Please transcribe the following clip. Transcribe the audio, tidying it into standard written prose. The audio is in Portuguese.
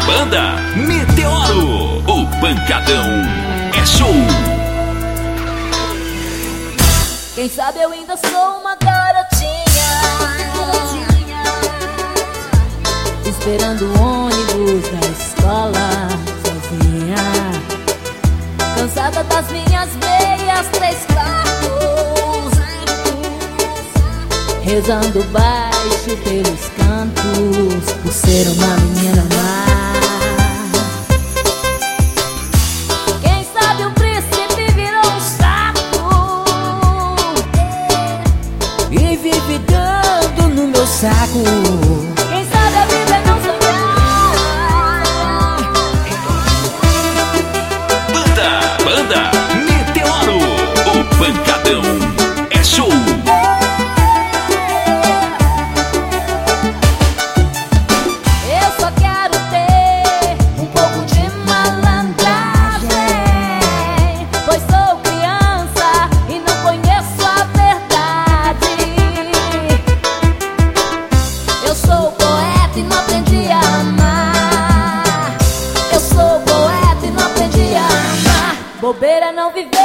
Banda Meteoro, o pancadão é show. Quem sabe eu ainda sou uma garotinha, esperando o ônibus da escola sozinha, cansada das minhas meias 3/4, rezando baixo pelos cantos, por ser uma menina má. Quem sabe o príncipe virou um saco e vive dando no meu saco. Quem sabe a vida é não sonhar. Banda Meteoro, o pancadão é show. Bobeira não viver.